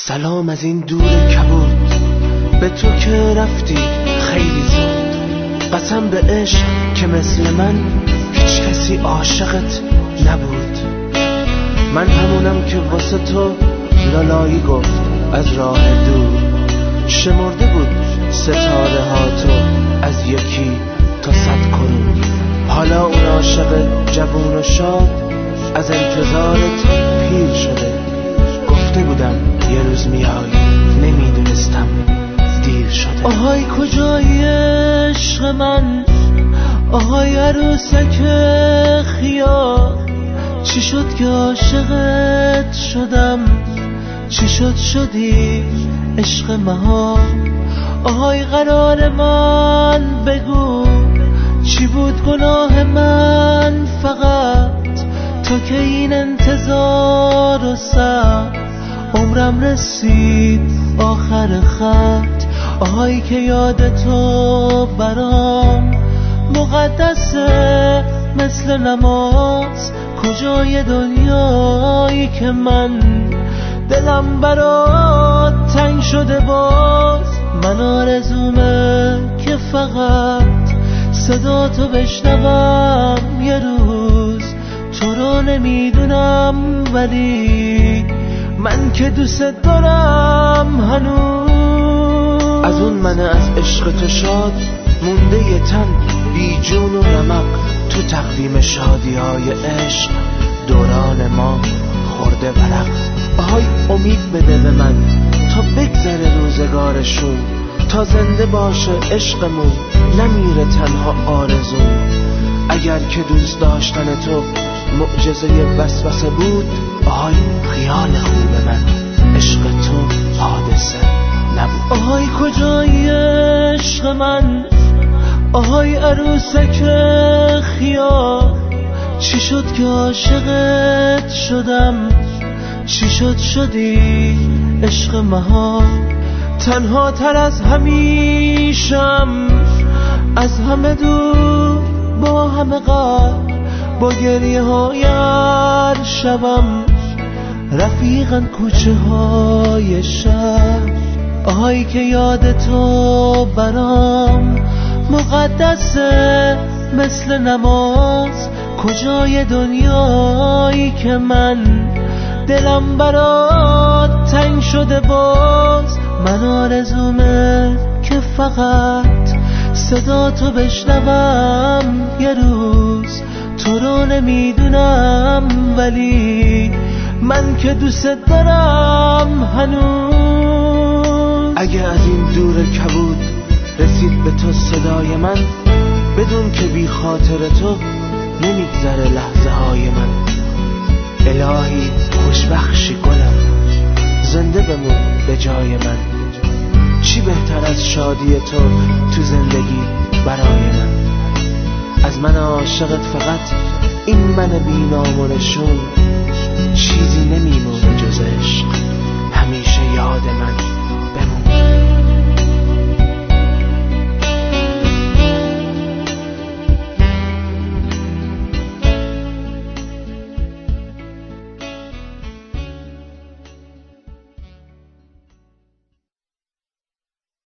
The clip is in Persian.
سلام از این دور کبود، به تو که رفتی خیلی زود. قسم به عشق که مثل من هیچ کسی عاشقت نبود. من همونم که واسه تو لالایی گفت از راه دور. شمرده بود ستاره ها تو از یکی تا 100 کرور. حالا اون عاشق جوون و شاد از انتظارت پیر شده. گفته بودم یه روز میای، نمیدونستم دیر شده. آهای کجای عشق من، آهای عروسک خیار. چی شد که عاشقت شدم، چی شد شدی عشق مها. آهای قرار من بگو، چی بود گناه من فقط. تا که این انتظار و صبر عمرم رسید آخر خط. آهای که یاد تو برام مقدسه مثل نماز. کجای دنیایی که من دلم برات تنگ شده باز. من آرزومه که فقط صدا تو بشنوم یه روز. تو رو نمیدونم ولی من که دوست دارم هنوز. از اون من از عشق تو شاد مونده یه تن بی جون و رمق. تو تقویم شادی های عشق دوران ما خورده ورق. آهای امید بده به من تا بگذره روزگارشون، تا زنده باشه عشقمون نمیره تنها آرزون. اگر که دوست داشتن تو معجزه وسوسه بود، آهای خیال خوب من عشق تو حادثه نبود. آهای کجای عشق من، آهای عروسک خیار. چی شد که عاشقت شدم، چی شد شدی عشق مها. تنها تر از همیشم، از همه دور با همه غر. با گریه های هر شبم رفیقن کوچه های شب. آهای که یاد تو برام مقدسه مثل نماز. کجای دنیایی که من دلم برات تنگ شده باز. من آرزومه که فقط صدا تو بشنوم یه روز. تو رو نمیدونم ولی من که دوست دارم هنوز. اگه از این دور کبود رسید به تو صدای من، بدون که بی خاطر تو نمیگذره لحظه های من. الهی خوشبخشی گلم، زنده بمون به جای من. چی بهتر از شادی تو زندگی برای من. از من عاشقت فقط این من بینام و نشون. چیزی نمیمونه جز عشق همیشه یاد من.